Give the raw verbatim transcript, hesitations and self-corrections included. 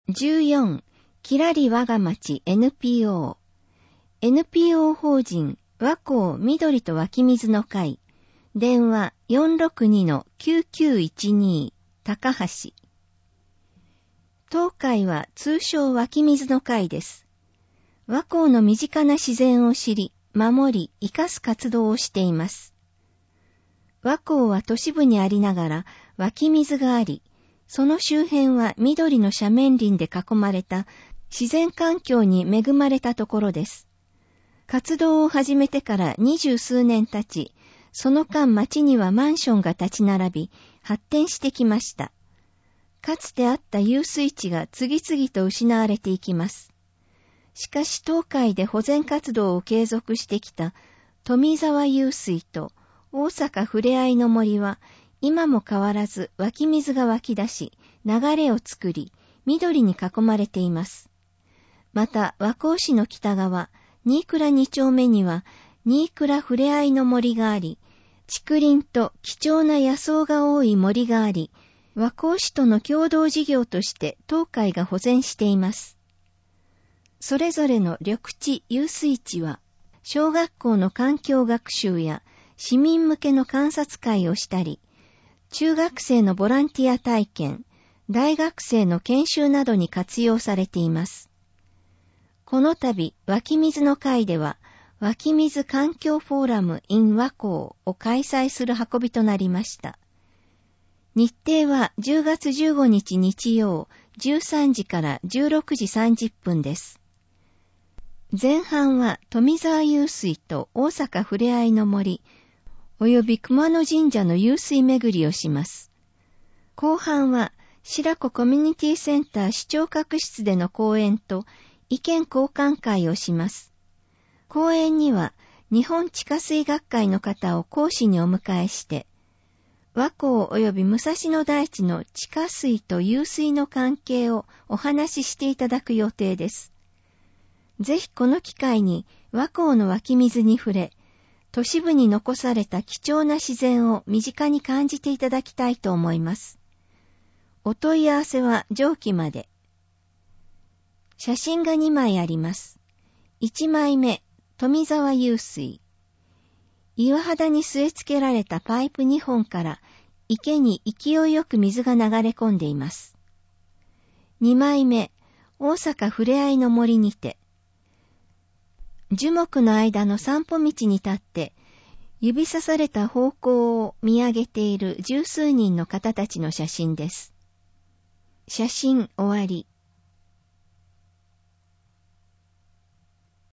じゅうよん、きらり我が町 エヌピーオー。エヌピーオー 法人和光緑と湧き水の会。電話 よんろくにのきゅうきゅういちに 高橋。当会は通称湧き水の会です。和光の身近な自然を知り、守り、生かす活動をしています。和光は都市部にありながら湧き水があり、その周辺は緑の斜面林で囲まれた自然環境に恵まれたところです。活動を始めてから二十数年経ち、その間町にはマンションが立ち並び、発展してきました。かつてあった遊水地が次々と失われていきます。しかし当会で保全活動を継続してきた富沢遊水と大阪ふれあいの森は、今も変わらず湧き水が湧き出し、流れを作り、緑に囲まれています。また、和光市の北側、新倉二丁目には、新倉ふれあいの森があり、竹林と貴重な野草が多い森があり、和光市との共同事業として当会が保全しています。それぞれの緑地、遊水地は、小学校の環境学習や市民向けの観察会をしたり、中学生のボランティア体験、大学生の研修などに活用されています。この度、湧き水の会では、湧き水環境フォーラム in 和光を開催する運びとなりました。日程はじゅうがつじゅうごにち日曜じゅうさんじからじゅうろくじさんじゅっぷんです。前半は富沢遊水と大阪ふれあいの森、および熊野神社の遊水巡りをします。後半は白子コミュニティセンター視聴覚室での講演と意見交換会をします。講演には日本地下水学会の方を講師にお迎えして、和光および武蔵野台地の地下水と遊水の関係をお話ししていただく予定です。ぜひこの機会に和光の湧き水に触れ、都市部に残された貴重な自然を身近に感じていただきたいと思います。お問い合わせは上記まで。写真がにまいあります。いちまいめ、富沢遊水。岩肌に据え付けられたパイプにほんから池に勢いよく水が流れ込んでいます。にまいめ、大阪ふれあいの森にて。樹木の間の散歩道に立って、指さされた方向を見上げている十数人の方たちの写真です。写真終わり。